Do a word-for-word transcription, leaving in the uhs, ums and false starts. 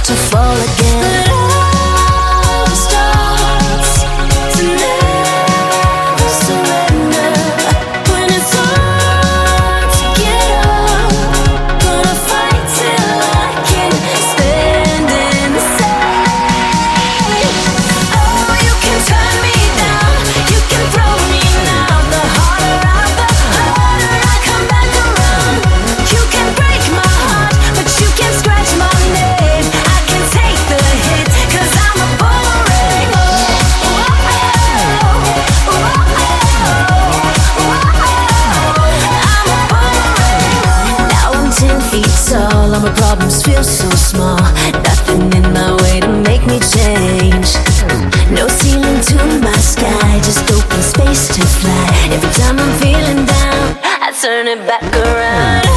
to fall again. But all starts to never surrender. When it's hard to get up, gonna fight till I can stand in the same. Oh, you can turn me down, you can throw me now. The harder I, the harder I come back around. You can break my heart, but you can scratch my name. I can take the hit, cause I'm a boomerang. Oh, oh, oh, oh, oh, I'm a boomerang. Now I'm ten feet tall, all my problems feel so small. Nothing in my way to make me change. No ceiling to my sky, just open space to fly. Every time I'm feeling down, I turn it back around.